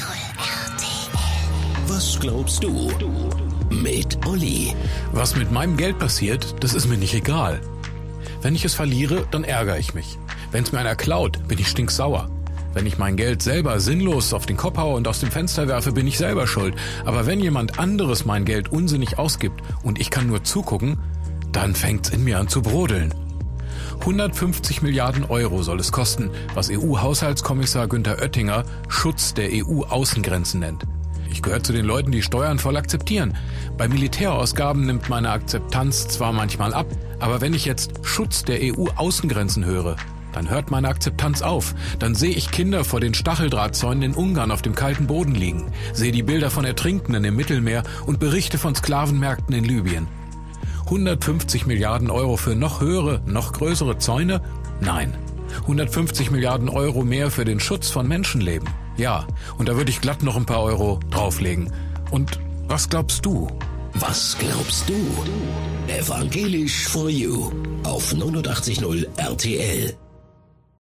RTL. Was glaubst du? Mit Olli. Was mit meinem Geld passiert, das ist mir nicht egal. Wenn ich es verliere, dann ärgere ich mich. Wenn es mir einer klaut, bin ich stinksauer. Wenn ich mein Geld selber sinnlos auf den Kopf haue und aus dem Fenster werfe, bin ich selber schuld. Aber wenn jemand anderes mein Geld unsinnig ausgibt und ich kann nur zugucken, dann fängt's in mir an zu brodeln. 150 Milliarden Euro soll es kosten, was EU-Haushaltskommissar Günther Oettinger Schutz der EU-Außengrenzen nennt. Ich gehöre zu den Leuten, die Steuern voll akzeptieren. Bei Militärausgaben nimmt meine Akzeptanz zwar manchmal ab, aber wenn ich jetzt Schutz der EU-Außengrenzen höre, dann hört meine Akzeptanz auf. Dann sehe ich Kinder vor den Stacheldrahtzäunen in Ungarn auf dem kalten Boden liegen, sehe die Bilder von Ertrinkenden im Mittelmeer und Berichte von Sklavenmärkten in Libyen. 150 Milliarden Euro für noch höhere, noch größere Zäune? Nein. 150 Milliarden Euro mehr für den Schutz von Menschenleben? Ja. Und da würde ich glatt noch ein paar Euro drauflegen. Und was glaubst du? Was glaubst du? Evangelisch for You auf 89.0 RTL.